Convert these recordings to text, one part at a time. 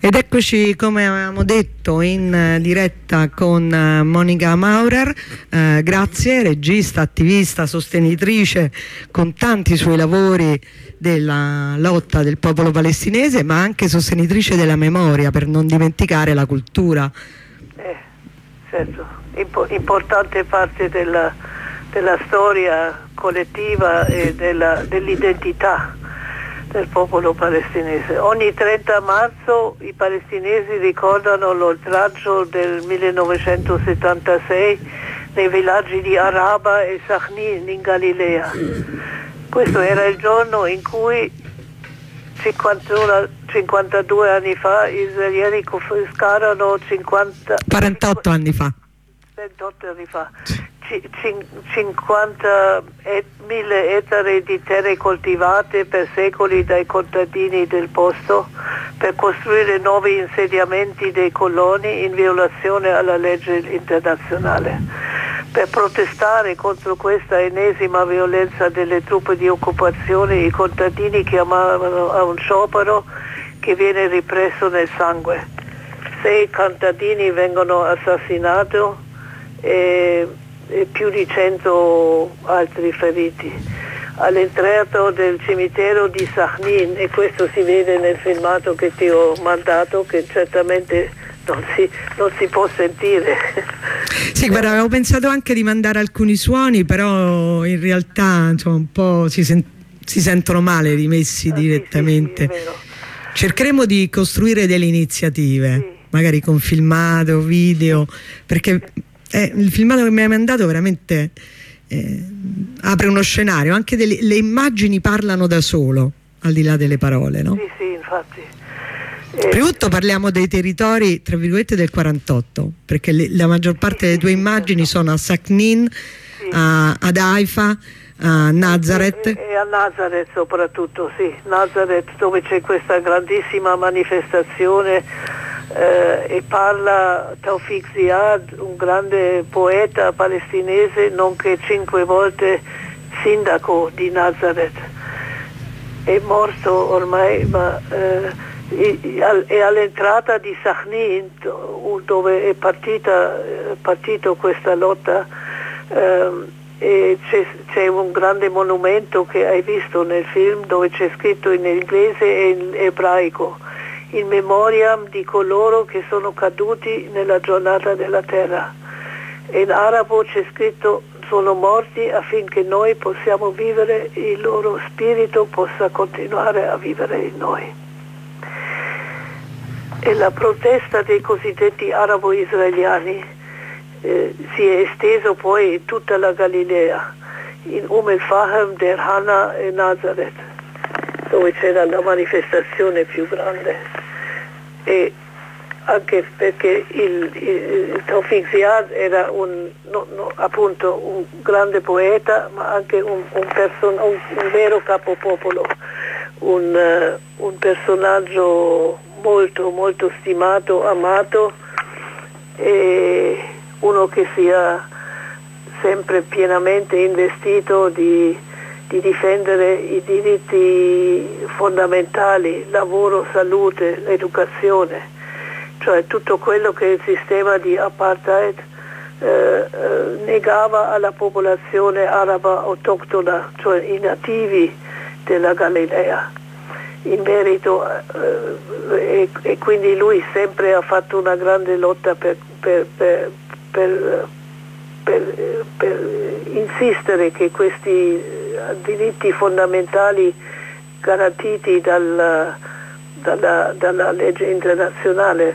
Ed eccoci, come avevamo detto, in diretta con Monica Maurer, grazie, regista, attivista, sostenitrice con tanti suoi lavori della lotta del popolo palestinese, ma anche sostenitrice della memoria, per non dimenticare la cultura. Certo, importante parte della storia collettiva e dell'identità del popolo palestinese. Ogni 30 marzo i palestinesi ricordano l'oltraggio del 1976 nei villaggi di Araba e Sacnin in Galilea. Questo era il giorno in cui 52 anni fa gli israeliani confiscarono 48 anni fa. 28 anni fa. 50.000 ettari di terre coltivate per secoli dai contadini del posto per costruire nuovi insediamenti dei coloni in violazione alla legge internazionale. Per protestare contro questa ennesima violenza delle truppe di occupazione, i contadini chiamavano a un sciopero che viene ripresso nel sangue. 6 contadini vengono assassinati e più di 100 altri feriti. All'entrata del cimitero di Sacnin, e questo si vede nel filmato che ti ho mandato, che certamente non si può sentire. Sì, guarda, avevo pensato anche di mandare alcuni suoni, però in realtà insomma, un po' si sentono male rimessi direttamente. Sì, è vero. Cercheremo di costruire delle iniziative, magari con filmato, video, perché il filmato che mi hai mandato veramente apre uno scenario, anche le immagini parlano da solo, al di là delle parole, no? Sì, infatti. Prima di tutto parliamo dei territori, tra virgolette, del 48, perché la maggior parte delle tue immagini sono a Sacnin, ad Haifa, a Nazareth. E a Nazareth soprattutto, sì. Nazareth, dove c'è questa grandissima manifestazione e parla Tawfiq Ziad, un grande poeta palestinese, nonché 5 volte sindaco di Nazareth. È morto ormai, ma è all'entrata di Sacnin, dove è partito questa lotta, e c'è un grande monumento che hai visto nel film, dove c'è scritto in inglese e in ebraico: in memoria di coloro che sono caduti nella giornata della terra. E in arabo c'è scritto: sono morti affinché noi possiamo vivere, il loro spirito possa continuare a vivere in noi. E la protesta dei cosiddetti arabo-israeliani si è esteso poi in tutta la Galilea, in el-Fahem, Der Hana e Nazareth, dove c'era la manifestazione più grande. E anche perché il Tawfiq Ziad era appunto un grande poeta, ma anche un vero capopopolo, un personaggio molto molto stimato, amato, e uno che sia sempre pienamente investito di difendere i diritti fondamentali, lavoro, salute, educazione, cioè tutto quello che il sistema di apartheid negava alla popolazione araba autoctona, cioè i nativi della Galilea. In merito e quindi lui sempre ha fatto una grande lotta per insistere che questi diritti fondamentali garantiti dalla legge internazionale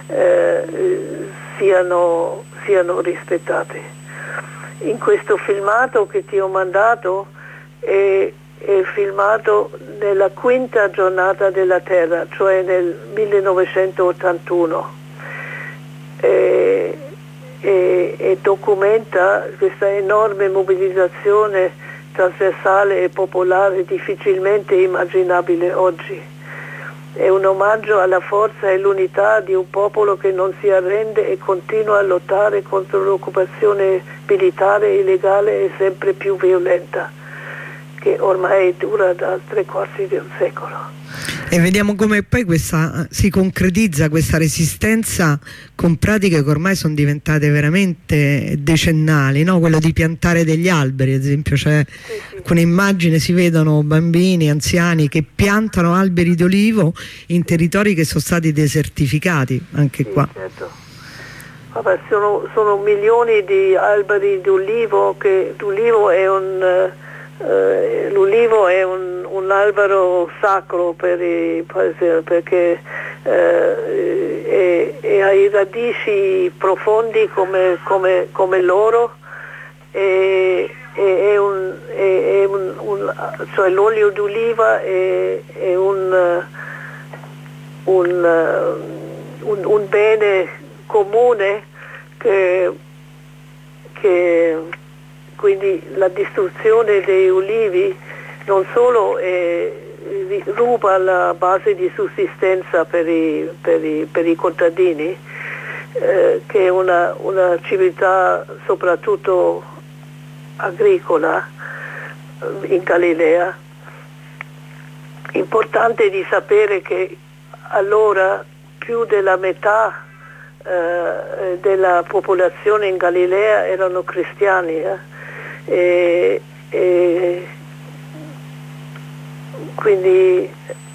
siano rispettati. In questo filmato che ti ho mandato è filmato nella 5ª giornata della Terra, cioè nel 1981, e documenta questa enorme mobilitazione trasversale e popolare difficilmente immaginabile oggi. È un omaggio alla forza e l'unità di un popolo che non si arrende e continua a lottare contro l'occupazione militare illegale e sempre più violenta, che ormai dura da 3/4 di un secolo. E vediamo come poi si concretizza questa resistenza con pratiche che ormai sono diventate veramente decennali, no? Quello di piantare degli alberi, ad esempio, con immagini si vedono bambini, anziani che piantano alberi d'olivo in territori che sono stati desertificati, anche qua. Certo. Vabbè, sono milioni di alberi d'olivo, l'olivo è un albero sacro perché ha i radici profondi come l'oro, cioè l'olio d'oliva è un bene comune che quindi la distruzione dei ulivi non solo ruba la base di sussistenza per i contadini, che è una civiltà soprattutto agricola in Galilea. Importante di sapere che allora più della metà della popolazione in Galilea erano cristiani, e quindi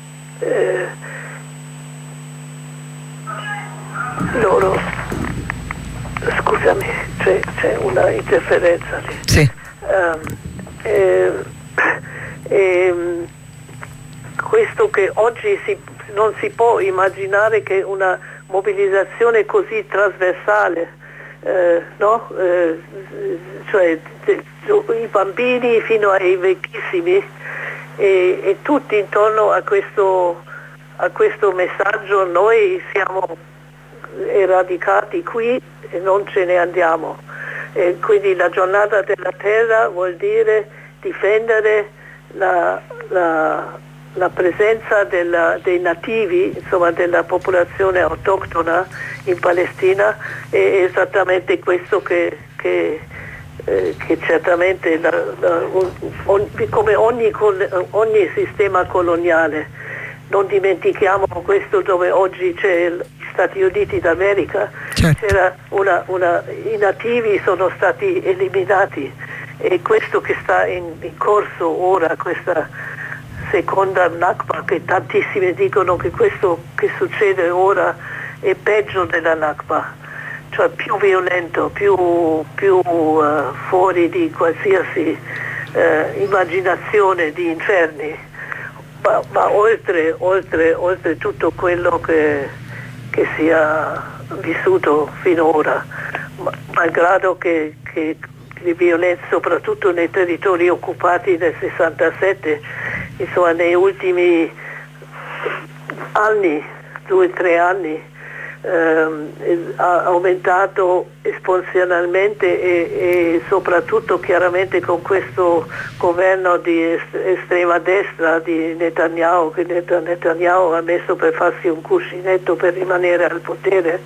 loro, scusami, c'è una interferenza lì. Sì. Questo che oggi non si può immaginare che una mobilizzazione così trasversale, no? Cioè i bambini fino ai vecchissimi e tutti intorno a questo messaggio: noi siamo eradicati qui e non ce ne andiamo. E quindi la giornata della terra vuol dire difendere la presenza dei nativi, insomma della popolazione autoctona in Palestina. È esattamente questo che certamente come ogni sistema coloniale, non dimentichiamo questo, dove oggi c'è gli Stati Uniti d'America, certo. C'era i nativi sono stati eliminati, e questo che sta in corso ora, questa seconda Nakba, che tantissimi dicono che questo che succede ora è peggio della Nakba, cioè più violento, più fuori di qualsiasi immaginazione di inferni, ma oltre tutto quello che si è vissuto finora, malgrado che le violenze, soprattutto nei territori occupati nel 67, insomma nei ultimi anni, 2-3 anni, ha aumentato esponenzialmente, e soprattutto chiaramente con questo governo di estrema destra di Netanyahu, che Netanyahu ha messo per farsi un cuscinetto per rimanere al potere.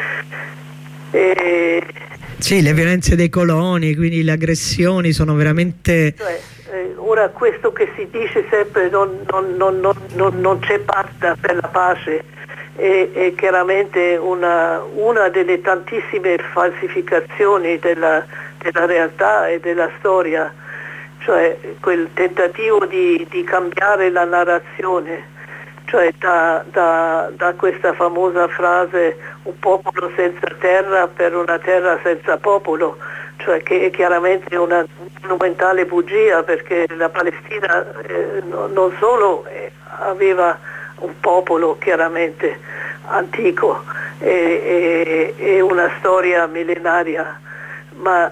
Sì, le violenze dei coloni, quindi le aggressioni sono veramente... Ora questo che si dice sempre, non c'è patta per la pace, è chiaramente una delle tantissime falsificazioni della realtà e della storia, cioè quel tentativo di cambiare la narrazione, cioè da questa famosa frase "un popolo senza terra per una terra senza popolo", cioè che è chiaramente una monumentale bugia, perché la Palestina non solo aveva un popolo chiaramente antico e una storia millenaria, ma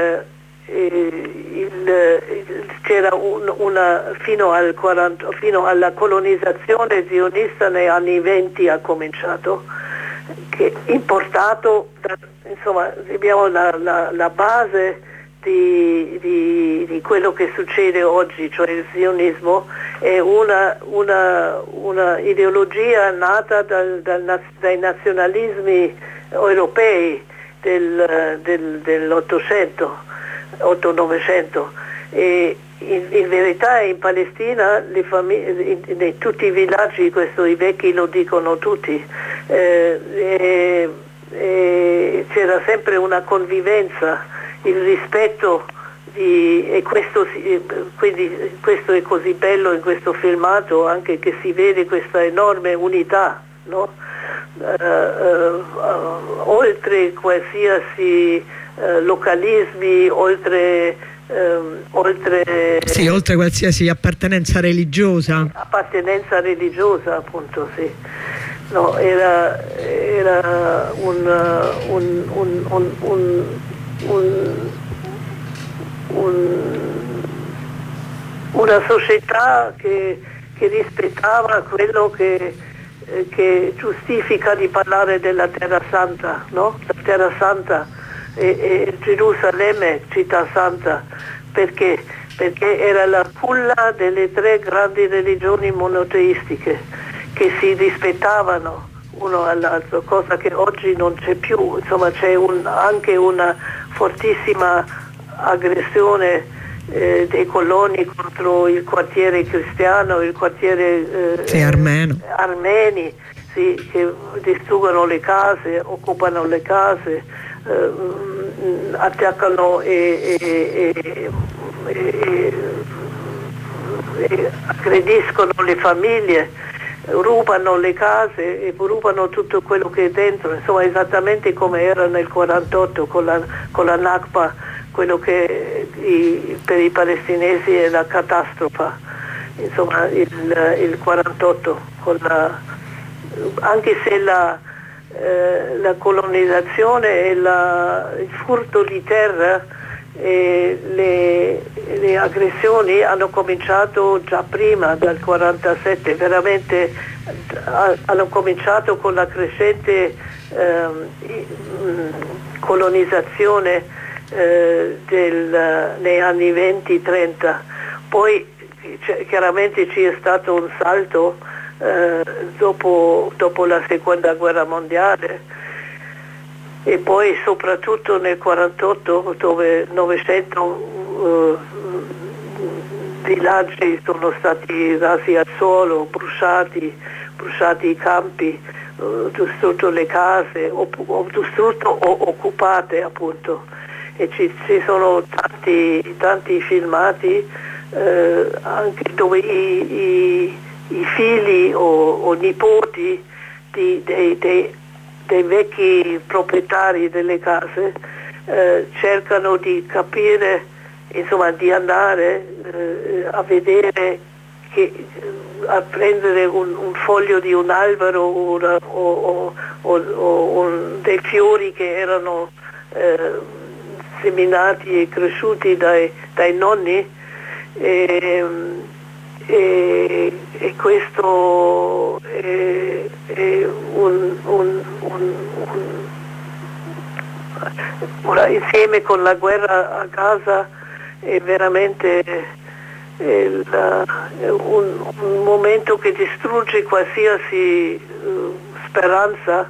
c'era fino alla colonizzazione zionista negli anni 20 ha cominciato, che importato insomma abbiamo la base di quello che succede oggi, cioè il zionismo è una ideologia nata dai nazionalismi europei dell'800-900, e in verità in Palestina le famiglie, in tutti i villaggi, questo i vecchi lo dicono tutti, c'era sempre una convivenza, il rispetto e quindi questo è così bello in questo filmato, anche che si vede questa enorme unità, no? Oltre qualsiasi localismi, oltre qualsiasi appartenenza religiosa. Appunto, sì. No, era una società che rispettava quello che giustifica di parlare della Terra Santa, no? La Terra Santa e Gerusalemme, città santa, perché era la culla delle 3 grandi religioni monoteistiche che si rispettavano uno all'altro, cosa che oggi non c'è più. Insomma, c'è anche una fortissima aggressione dei coloni contro il quartiere cristiano, il quartiere armeni, sì, che distruggono le case, occupano le case, attaccano e aggrediscono le famiglie, rubano le case e rubano tutto quello che è dentro, insomma esattamente come era nel 48 con la Nakba, quello che per i palestinesi è la catastrofe, insomma il 48, anche se la colonizzazione e il furto di terra e le aggressioni hanno cominciato già prima, dal 47, veramente hanno cominciato con la crescente colonizzazione nei anni 20-30. Poi chiaramente ci è stato un salto dopo la seconda guerra mondiale, e poi soprattutto nel 48, dove 900 villaggi sono stati rasi al suolo, bruciati i campi, distrutto le case, o distrutto o occupate, appunto. E ci sono tanti filmati anche dove i figli o nipoti dei vecchi proprietari delle case cercano di capire, insomma di andare a vedere, a prendere un foglio di un albero o dei fiori che erano seminati e cresciuti dai nonni, e questo è insieme con la guerra a Gaza è veramente un momento che distrugge qualsiasi speranza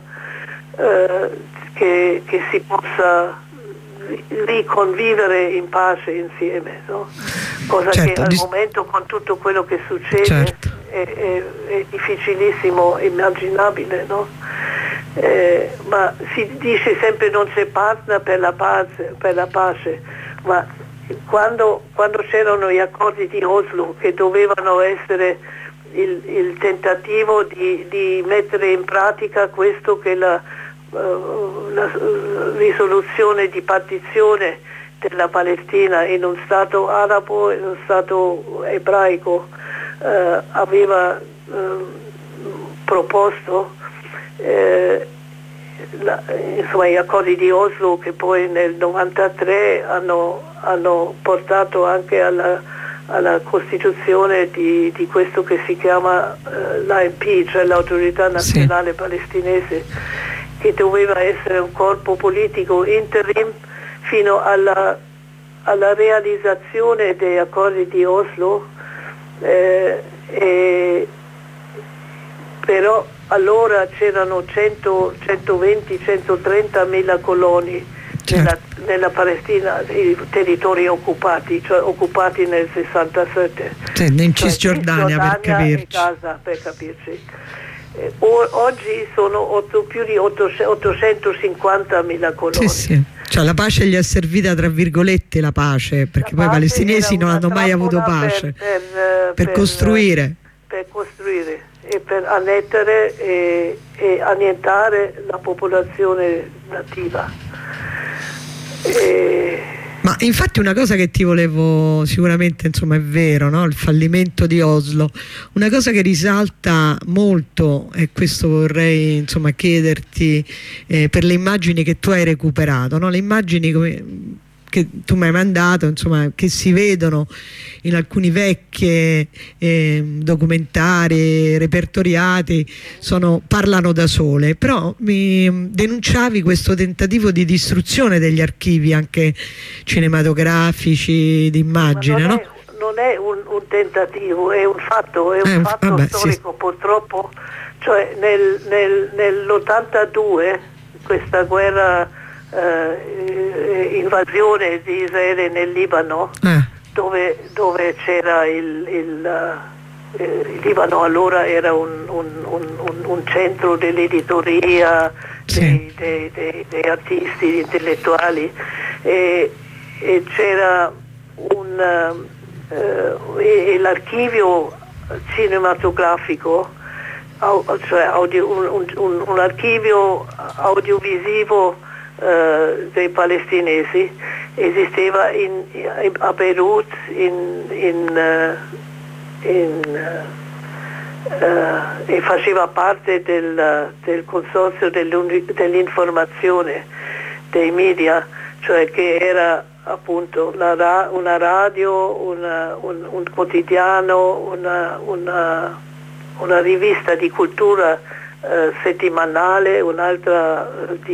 che si possa riconvivere in pace insieme, no? Cosa certo, che al momento, con tutto quello che succede, certo, è difficilissimo, immaginabile, no? Ma si dice sempre non c'è partner per la pace, ma quando c'erano gli accordi di Oslo, che dovevano essere il tentativo di mettere in pratica questo che la risoluzione di partizione della Palestina in un stato arabo e in un stato ebraico aveva proposto, insomma gli accordi di Oslo, che poi nel 93 hanno portato anche alla costituzione di questo che si chiama l'ANP, cioè l'Autorità Nazionale Palestinese, che doveva essere un corpo politico interim fino alla realizzazione degli accordi di Oslo, però allora c'erano 120-130 mila coloni nella Palestina, i territori occupati, cioè occupati nel 67. Sì, in Cisgiordania, per capirci. E Gaza, per capirci. Oggi sono più di 850.000 coloni. Sì. Cioè la pace gli è servita tra virgolette, la pace, perché poi i palestinesi non hanno mai avuto pace per costruire. Per costruire e per annettere e annientare la popolazione nativa. Ma infatti una cosa che ti volevo, sicuramente insomma è vero, no? Il fallimento di Oslo, una cosa che risalta molto, e questo vorrei insomma chiederti per le immagini che tu hai recuperato, no? Le immagini che tu mi hai mandato, insomma, che si vedono in alcuni vecchi documentari repertoriati, parlano da sole, però mi denunciavi questo tentativo di distruzione degli archivi anche cinematografici, di immagine, no? Non è un tentativo, è un fatto, storico, sì. Purtroppo, cioè nell'82 questa guerra, invasione di Israele nel Libano, dove c'era il Libano allora era un centro dell'editoria, sì, dei artisti, intellettuali, e c'era l'archivio cinematografico, cioè un archivio audiovisivo dei palestinesi esisteva a Beirut e faceva parte del consorzio dell'informazione dei media, cioè che era appunto una radio, un quotidiano, una rivista di cultura settimanale, un'altra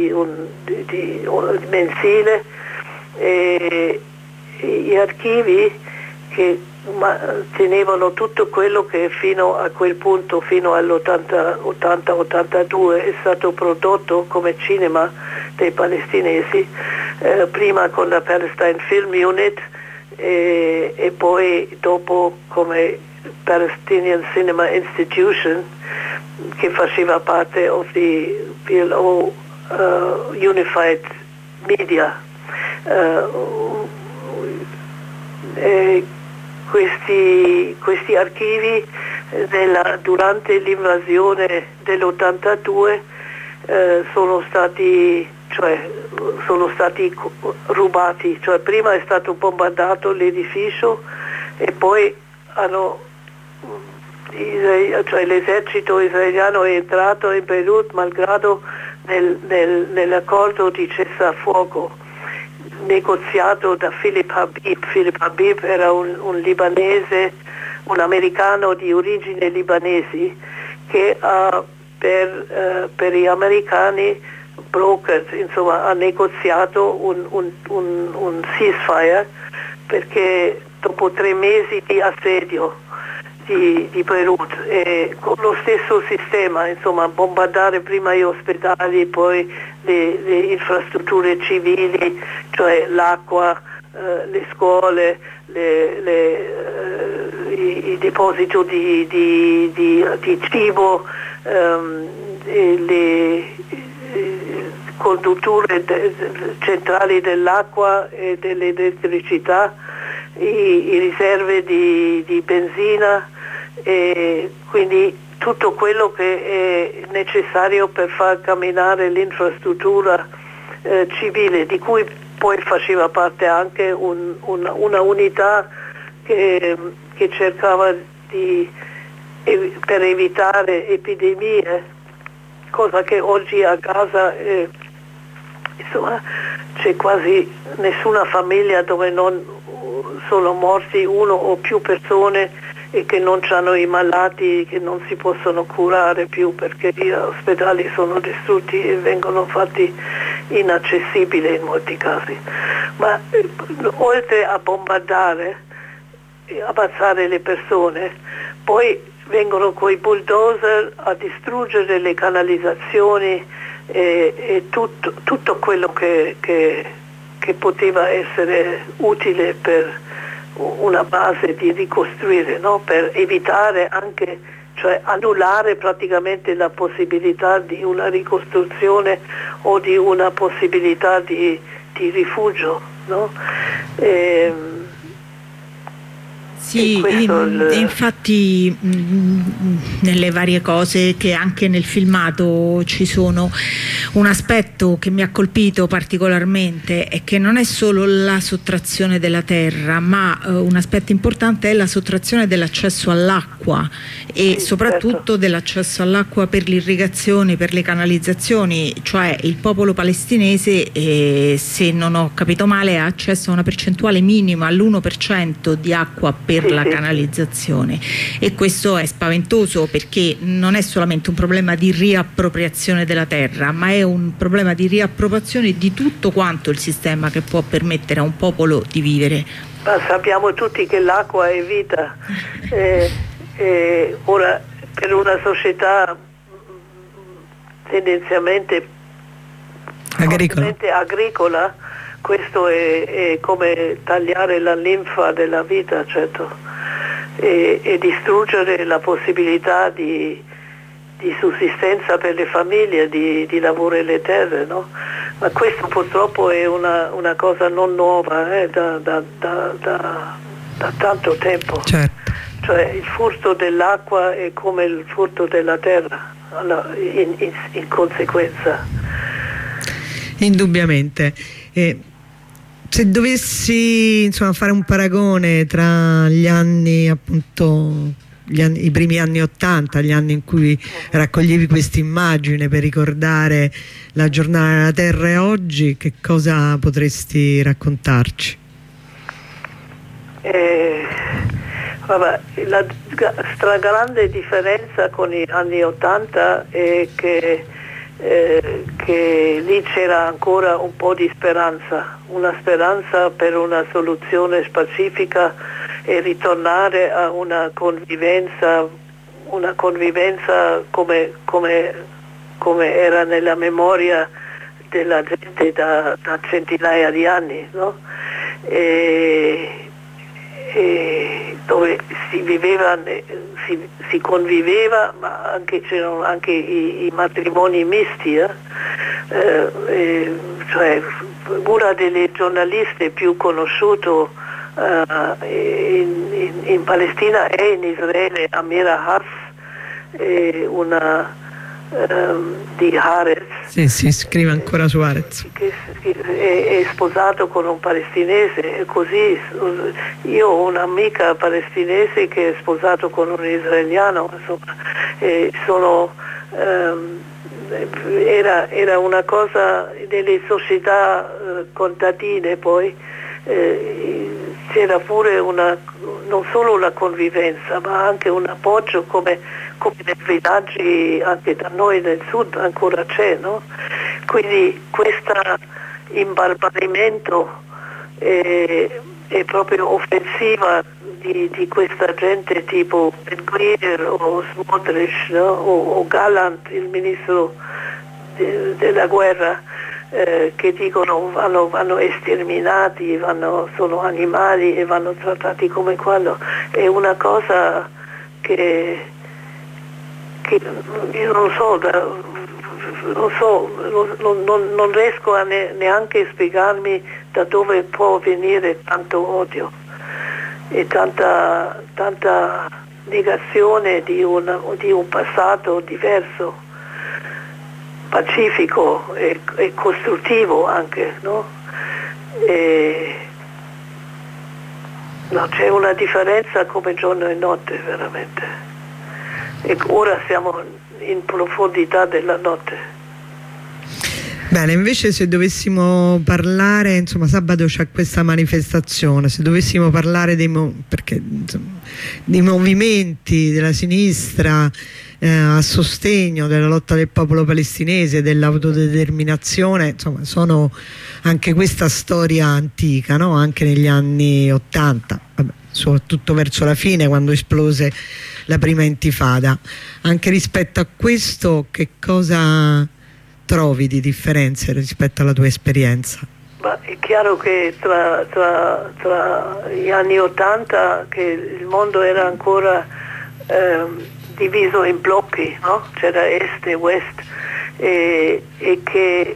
mensile, e gli archivi che tenevano tutto quello che fino a quel punto, fino all'80-82 è stato prodotto come cinema dei palestinesi, prima con la Palestine Film Unit e poi dopo come Palestinian Cinema Institution, che faceva parte of the PLO Unified Media. Questi archivi durante l'invasione dell'82 sono stati rubati, cioè prima è stato bombardato l'edificio e poi l'esercito israeliano è entrato in Beirut malgrado nell'accordo di cessafuoco negoziato da Philip Habib. Philip Habib era un libanese, un americano di origine libanesi che per gli americani brokered, insomma ha negoziato un ceasefire, perché dopo 3 mesi di assedio di Beirut, e con lo stesso sistema, insomma bombardare prima gli ospedali, poi le infrastrutture civili, cioè l'acqua, le scuole, i depositi di cibo, le condutture centrali dell'acqua e dell'elettricità, i riserve di benzina, e quindi tutto quello che è necessario per far camminare l'infrastruttura civile, di cui poi faceva parte anche una unità che cercava per evitare epidemie, cosa che oggi a Gaza insomma c'è quasi nessuna famiglia dove non sono morti uno o più persone e che non hanno i malati che non si possono curare più perché gli ospedali sono distrutti e vengono fatti inaccessibili in molti casi. Ma oltre a bombardare e ammazzare le persone, poi vengono coi bulldozer a distruggere le canalizzazioni, e tutto quello che poteva essere utile per una base di ricostruire, no? Per evitare anche, cioè annullare praticamente la possibilità di una ricostruzione o di una possibilità di rifugio, no? Sì, infatti nelle varie cose che anche nel filmato ci sono, un aspetto che mi ha colpito particolarmente è che non è solo la sottrazione della terra, ma un aspetto importante è la sottrazione dell'accesso all'acqua e sì, soprattutto certo, dell'accesso all'acqua per l'irrigazione, per le canalizzazioni, cioè il popolo palestinese, se non ho capito male, ha accesso a una percentuale minima all'1% di acqua per la canalizzazione, e questo è spaventoso perché non è solamente un problema di riappropriazione della terra, ma è un problema di riappropriazione di tutto quanto il sistema che può permettere a un popolo di vivere. Ma sappiamo tutti che l'acqua è vita, ora per una società tendenzialmente agricola, questo è come tagliare la linfa della vita, certo, e distruggere la possibilità di sussistenza per le famiglie, di lavorare le terre, no? Ma questo purtroppo è una cosa non nuova, da tanto tempo. Certo. Cioè il furto dell'acqua è come il furto della terra, in conseguenza. Indubbiamente. Se dovessi insomma fare un paragone tra gli anni, appunto i primi anni '80, gli anni in cui raccoglievi questa immagine per ricordare la giornata della terra, e oggi, che cosa potresti raccontarci? Vabbè, la stragrande differenza con gli anni '80 è che lì c'era ancora un po' di speranza, una speranza per una soluzione pacifica e ritornare a una convivenza come era nella memoria della gente da centinaia di anni, no? E dove si conviveva, ma anche c'erano anche i matrimoni misti, cioè una delle giornaliste più conosciute in Palestina è in Israele, Amira Hafs, una di Haaretz. Sì, si scrive ancora su Haaretz. Che è sposato con un palestinese, e così io ho un'amica palestinese che è sposato con un israeliano, insomma, era una cosa delle società contadine, poi c'era pure non solo la convivenza, ma anche un appoggio come nei villaggi anche da noi nel sud ancora c'è, no? Quindi questo imbarbarimento è proprio offensiva di questa gente tipo Ben Gvir o Smotrich, no? o Gallant, il ministro della guerra, che dicono vanno sterminati, sono animali e vanno trattati come quello. È una cosa che io non riesco a neanche spiegarmi da dove può venire tanto odio e tanta negazione di un passato diverso, pacifico e costruttivo anche, no? No, c'è una differenza come giorno e notte veramente. E ora siamo in profondità della notte. Bene, invece se dovessimo parlare, insomma sabato c'è questa manifestazione, se dovessimo parlare dei movimenti della sinistra a sostegno della lotta del popolo palestinese, dell'autodeterminazione, insomma sono anche questa storia antica, no? Anche negli anni '80, soprattutto verso la fine, quando esplose la prima intifada. Anche rispetto a questo, che cosa trovi di differenze rispetto alla tua esperienza? Ma è chiaro che tra gli anni *80 che il mondo era ancora diviso in blocchi, no? C'era est e west, e che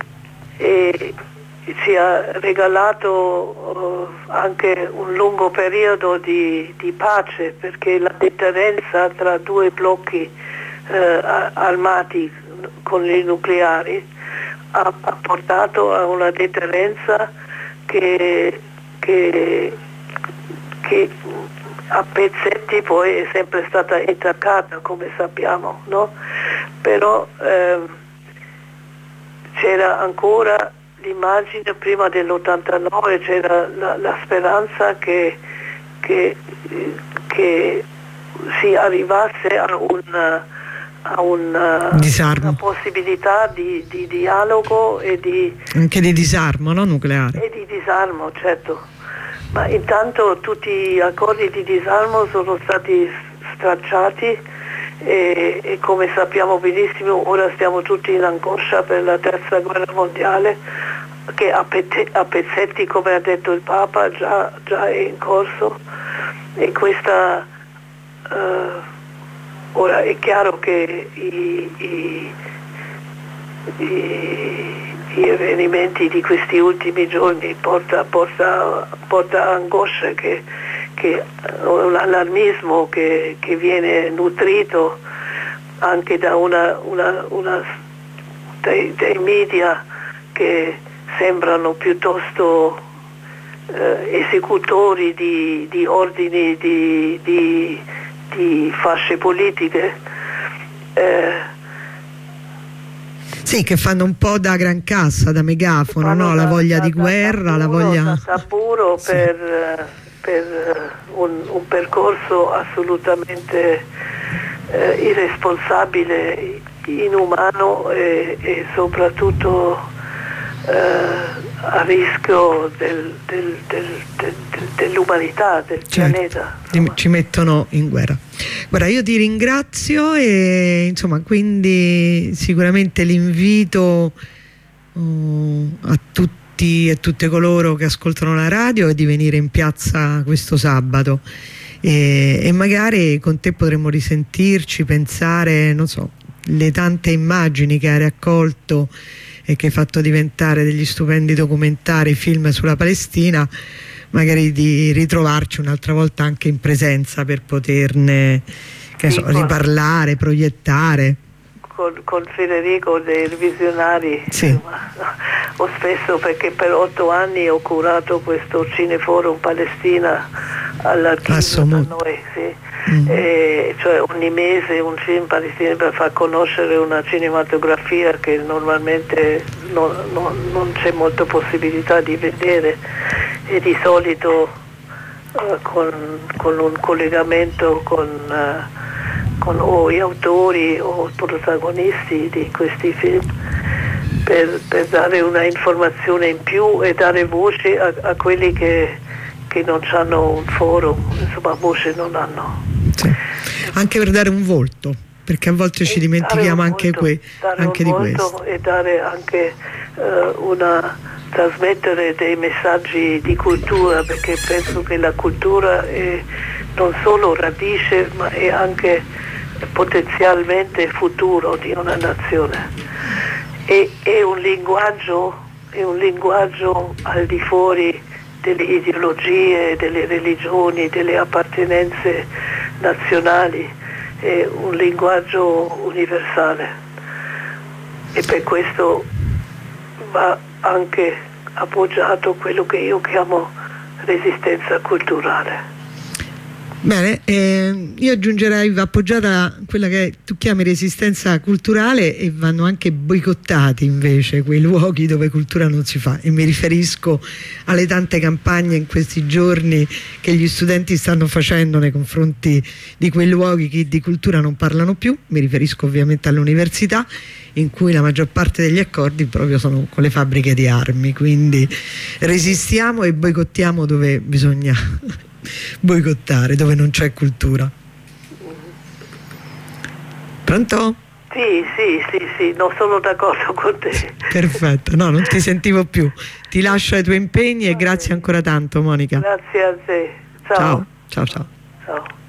ci ha regalato anche un lungo periodo di pace, perché la deterrenza tra due blocchi armati con i nucleari ha portato a una deterrenza che a pezzetti poi è sempre stata intaccata, come sappiamo, no? Però c'era ancora l'immagine prima dell'89, c'era la speranza che si arrivasse a una possibilità di dialogo e anche di disarmo, no? Nucleare. E di disarmo, certo. Ma intanto tutti gli accordi di disarmo sono stati stracciati e come sappiamo benissimo ora stiamo tutti in angoscia per la terza guerra mondiale, che a pezzetti, come ha detto il Papa, già è in corso, e questa ora è chiaro che gli avvenimenti di questi ultimi giorni porta angoscia, che un allarmismo che viene nutrito anche da dei media che sembrano piuttosto esecutori di ordini di fasce politiche. Sì, che fanno un po' da gran cassa, da megafono, no? La voglia di guerra, la voglia... Tapuro sì. per un percorso assolutamente irresponsabile, inumano e soprattutto a rischio dell'umanità, del pianeta. Ci mettono in guerra. Guarda, io ti ringrazio e insomma, quindi sicuramente l'invito a tutti e tutte coloro che ascoltano la radio è di venire in piazza questo sabato e magari con te potremmo risentirci, pensare, non so, le tante immagini che hai raccolto e che hai fatto diventare degli stupendi documentari, film sulla Palestina, magari di ritrovarci un'altra volta anche in presenza per poterne riparlare, proiettare. Con Federico dei Visionari, sì. Ho spesso, perché per 8 anni ho curato questo Cineforum Palestina all'archivio da noi, sì. Cioè ogni mese un film palestinese per far conoscere una cinematografia che normalmente non c'è molta possibilità di vedere, e di solito con un collegamento con o gli autori o i protagonisti di questi film, per dare una informazione in più e dare voce a quelli che non hanno un forum, insomma voce non hanno. Sì. Anche per dare un volto, perché a volte ci dimentichiamo anche di questo. E dare anche trasmettere dei messaggi di cultura, perché penso che la cultura è non solo radice ma è anche potenzialmente futuro di una nazione. È un linguaggio al di fuori delle ideologie, delle religioni, delle appartenenze nazionali, è un linguaggio universale, e per questo va anche appoggiato quello che io chiamo resistenza culturale. Bene, io aggiungerei, va appoggiata quella che tu chiami resistenza culturale, e vanno anche boicottati invece quei luoghi dove cultura non si fa, e mi riferisco alle tante campagne in questi giorni che gli studenti stanno facendo nei confronti di quei luoghi che di cultura non parlano più. Mi riferisco ovviamente all'università, in cui la maggior parte degli accordi proprio sono con le fabbriche di armi, quindi resistiamo e boicottiamo dove bisogna boicottare, dove non c'è cultura. Pronto? Sì, non sono d'accordo con te. Perfetto, no, non ti sentivo più. Ti lascio ai tuoi impegni e grazie ancora tanto, Monica. Grazie a te. Ciao. Ciao. Ciao.